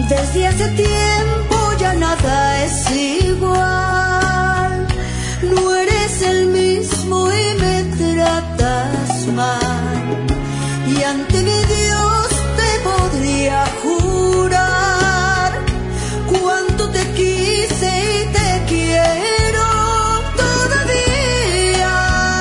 Desde hace tiempo ya nada es igual. No eres el mismo y me tratas mal. Y ante mi Dios te podría jurar cuánto te quise y te quiero todavía.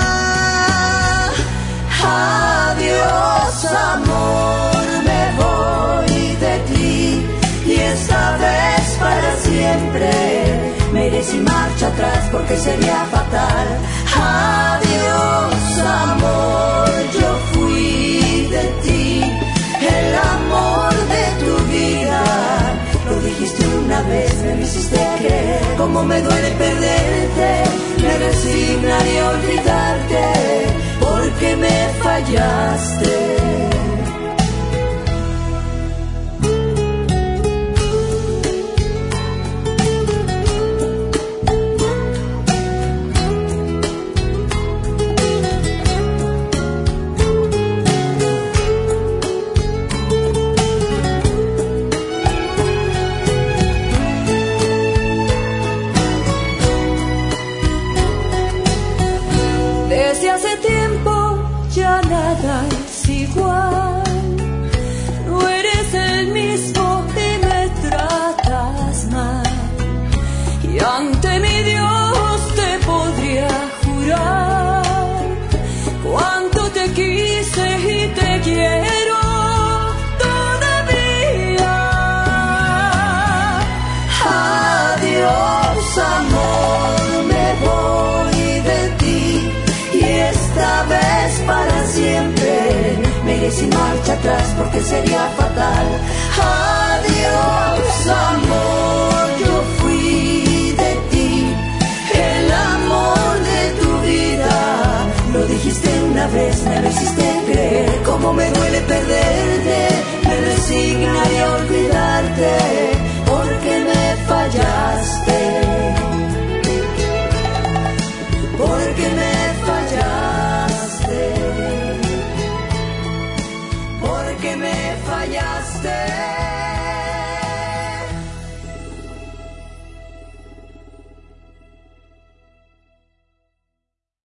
Adiós, amor, me voy de ti. Y esta vez para siempre me iré sin marcha atrás porque sería fatal. Adiós, amor, yo fui de ti, el amor de tu vida. Lo dijiste una vez, me lo hiciste creer. Como me duele perderte, me resignaré a olvidarte porque me fallaste. Desde hace tiempo ya nada es igual. No eres el mismo y me tratas mal. Y ante mi Dios te podría jurar cuánto te quise y te quiero todavía. Adiós, amor, me voy de ti. Y esta vez para siempre me iré sin marcha atrás porque sería fatal. Adiós, amor, yo fui de ti, el amor de tu vida. Lo dijiste una vez, me lo hiciste creer. Como me duele perderte, me resignaré a olvidar.